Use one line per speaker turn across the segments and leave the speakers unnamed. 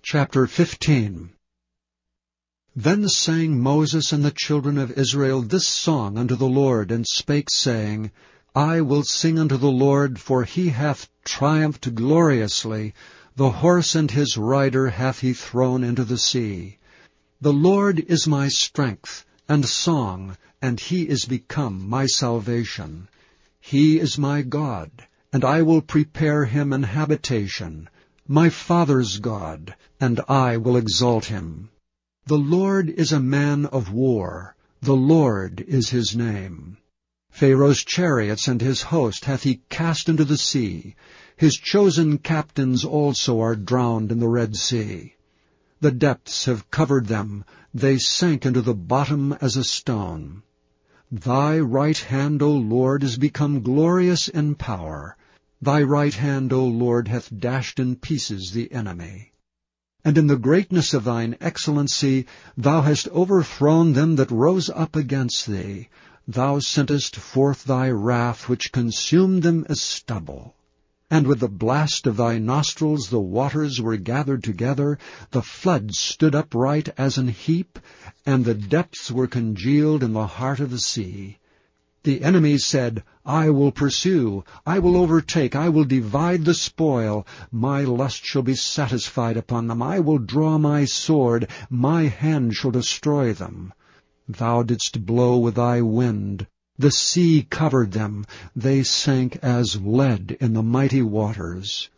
Chapter 15. Then sang Moses and the children of Israel this song unto the Lord, and spake, saying, I will sing unto the Lord, for he hath triumphed gloriously. The horse and his rider hath he thrown into the sea. The Lord is my strength and song, and he is become my salvation. He is my God, and I will prepare him an habitation, my father's God, and I will exalt him. The Lord is a man of war, the Lord is his name. Pharaoh's chariots and his host hath he cast into the sea. His chosen captains also are drowned in the Red Sea. The depths have covered them, they sank into the bottom as a stone. Thy right hand, O Lord, is become glorious in power. Thy right hand, O Lord, hath dashed in pieces the enemy. And in the greatness of thine excellency thou hast overthrown them that rose up against thee. Thou sentest forth thy wrath, which consumed them as stubble. And with the blast of thy nostrils the waters were gathered together, the floods stood upright as an heap, and the depths were congealed in the heart of the sea. The enemy said, I will pursue, I will overtake, I will divide the spoil. My lust shall be satisfied upon them. I will draw my sword, my hand shall destroy them. Thou didst blow with thy wind. The sea covered them. They sank as lead in the mighty waters.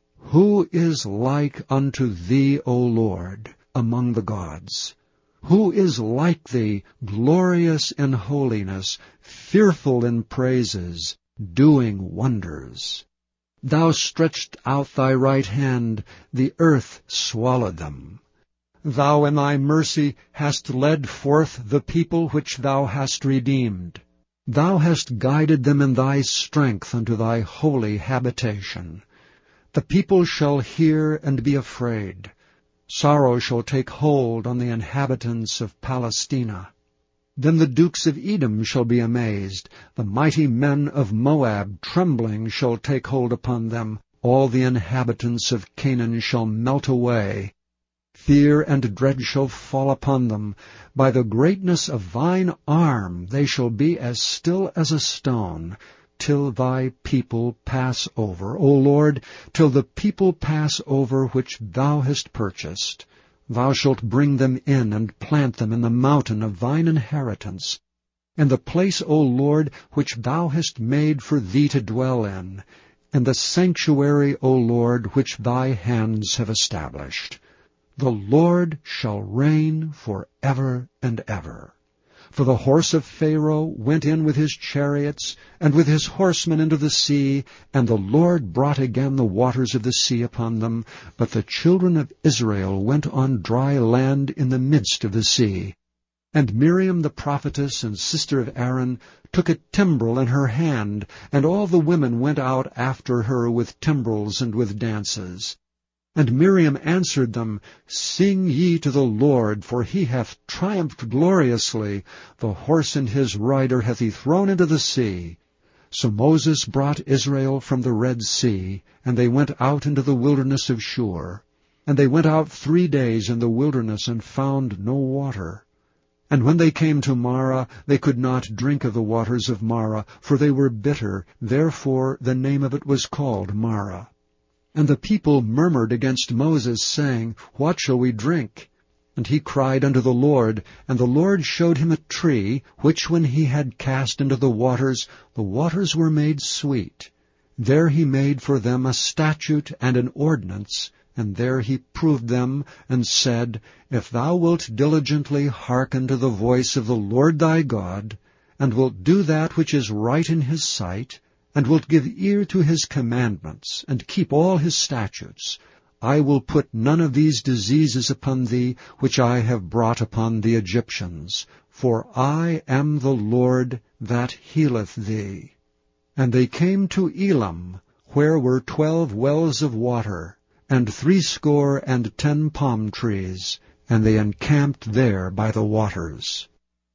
Who is like unto thee, O Lord, among the gods? Who is like thee, glorious in holiness, fearful in praises, doing wonders? Thou stretched out thy right hand, the earth swallowed them. Thou in thy mercy hast led forth the people which thou hast redeemed. Thou hast guided them in thy strength unto thy holy habitation. The people shall hear and be afraid. Sorrow shall take hold on the inhabitants of Palestina. Then the dukes of Edom shall be amazed. The mighty men of Moab trembling shall take hold upon them. All the inhabitants of Canaan shall melt away. Fear and dread shall fall upon them. By the greatness of thine arm they shall be as still as a stone, till thy people pass over, O Lord, till the people pass over which thou hast purchased. Thou shalt bring them in and plant them in the mountain of thine inheritance, in the place, O Lord, which thou hast made for thee to dwell in the sanctuary, O Lord, which thy hands have established. The Lord shall reign for ever and ever. For the horse of Pharaoh went in with his chariots, and with his horsemen into the sea, and the Lord brought again the waters of the sea upon them. But the children of Israel went on dry land in the midst of the sea. And Miriam the prophetess and sister of Aaron took a timbrel in her hand, and all the women went out after her with timbrels and with dances. And Miriam answered them, Sing ye to the Lord, for he hath triumphed gloriously. The horse and his rider hath he thrown into the sea. So Moses brought Israel from the Red Sea, and they went out into the wilderness of Shur. And they went out 3 days in the wilderness, and found no water. And when they came to Marah, they could not drink of the waters of Marah, for they were bitter. Therefore the name of it was called Marah. And the people murmured against Moses, saying, What shall we drink? And he cried unto the Lord, and the Lord showed him a tree, which when he had cast into the waters were made sweet. There he made for them a statute and an ordinance, and there he proved them, and said, If thou wilt diligently hearken to the voice of the Lord thy God, and wilt do that which is right in his sight, and wilt give ear to his commandments, and keep all his statutes, I will put none of these diseases upon thee, which I have brought upon the Egyptians, for I am the Lord that healeth thee. And they came to Elam, where were 12 wells of water, and 70 palm trees, and they encamped there by the waters.